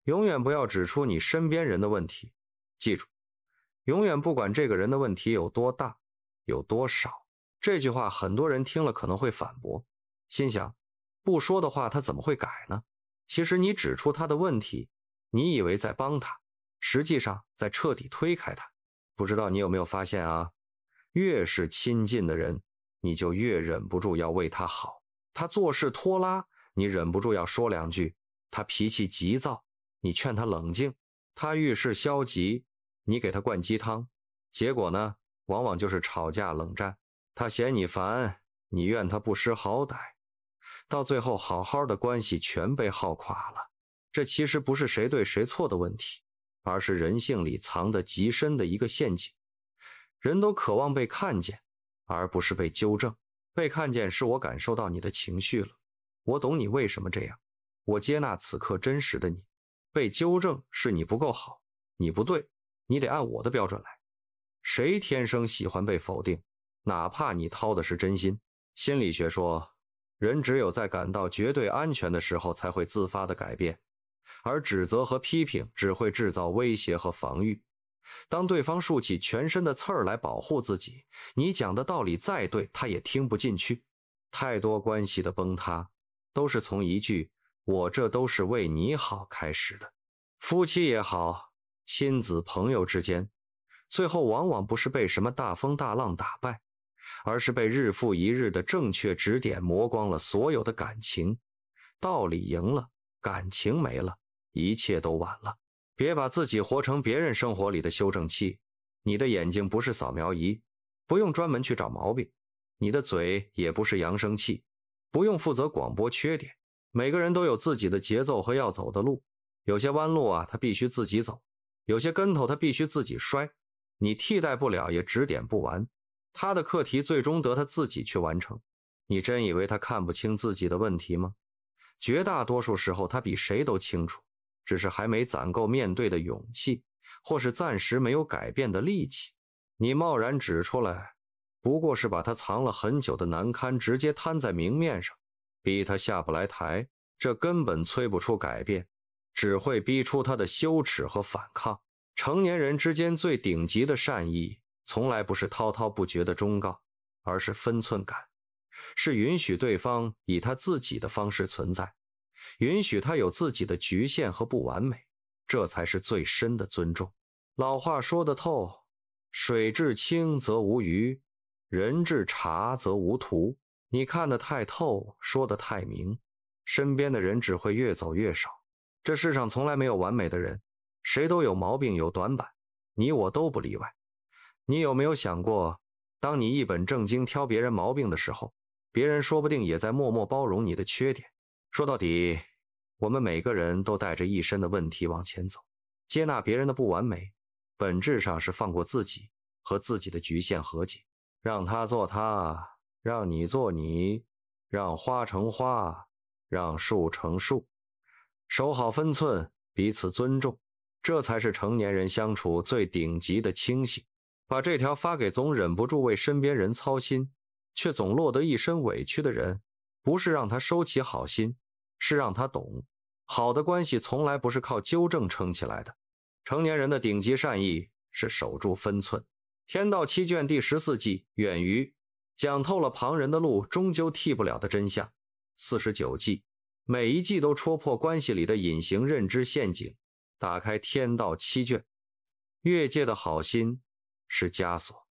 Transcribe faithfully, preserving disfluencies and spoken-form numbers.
永远不要指出你身边人的问题。记住，永远不管这个人的问题有多大，有多少。这句话很多人听了可能会反驳，心想，不说的话他怎么会改呢？其实你指出他的问题，你以为在帮他，实际上在彻底推开他。不知道你有没有发现啊，越是亲近的人，你就越忍不住要为他好。他做事拖拉，你忍不住要说两句；他脾气急躁，你劝他冷静；他遇事消极，你给他灌鸡汤。结果呢，往往就是吵架冷战。他嫌你烦，你怨他不识好歹，到最后好好的关系全被耗垮了。这其实不是谁对谁错的问题，而是人性里藏得极深的一个陷阱。人都渴望被看见，而不是被纠正。被看见是我感受到你的情绪了，我懂你为什么这样，我接纳此刻真实的你。被纠正是你不够好，你不对，你得按我的标准来。谁天生喜欢被否定？哪怕你掏的是真心。心理学说，人只有在感到绝对安全的时候才会自发的改变，而指责和批评只会制造威胁和防御。当对方竖起全身的刺儿来保护自己，你讲的道理再对，他也听不进去。太多关系的崩塌，都是从一句我这都是为你好开始的。夫妻也好，亲子朋友之间，最后往往不是被什么大风大浪打败，而是被日复一日的正确指点磨光了所有的感情。道理赢了，感情没了，一切都晚了。别把自己活成别人生活里的修正器。你的眼睛不是扫描仪，不用专门去找毛病；你的嘴也不是扬声器，不用负责广播缺点。每个人都有自己的节奏和要走的路，有些弯路啊，他必须自己走；有些跟头他必须自己摔。你替代不了，也指点不完，他的课题最终得他自己去完成。你真以为他看不清自己的问题吗？绝大多数时候他比谁都清楚，只是还没攒够面对的勇气，或是暂时没有改变的力气。你贸然指出来，不过是把他藏了很久的难堪直接摊在明面上，逼他下不来台。这根本催不出改变，只会逼出他的羞耻和反抗。成年人之间最顶级的善意，从来不是滔滔不绝的忠告，而是分寸感，是允许对方以他自己的方式存在，允许他有自己的局限和不完美，这才是最深的尊重。老话说得透，水至清则无鱼，人至察则无徒。你看得太透，说得太明，身边的人只会越走越少。这世上从来没有完美的人，谁都有毛病有短板，你我都不例外。你有没有想过，当你一本正经挑别人毛病的时候，别人说不定也在默默包容你的缺点。说到底，我们每个人都带着一身的问题往前走，接纳别人的不完美，本质上是放过自己，和自己的局限和解。让他做他，让你做你，让花成花，让树成树，守好分寸，彼此尊重，这才是成年人相处最顶级的清醒。把这条发给总忍不住为身边人操心，却总落得一身委屈的人，不是让他收起好心，是让他懂，好的关系从来不是靠纠正撑起来的。成年人的顶级善意是守住分寸。天道七卷第十四季远鱼讲透了旁人的路终究替不了的真相。四十九季每一季都戳破关系里的隐形认知陷阱。打开天道七卷，越界的好心是枷锁。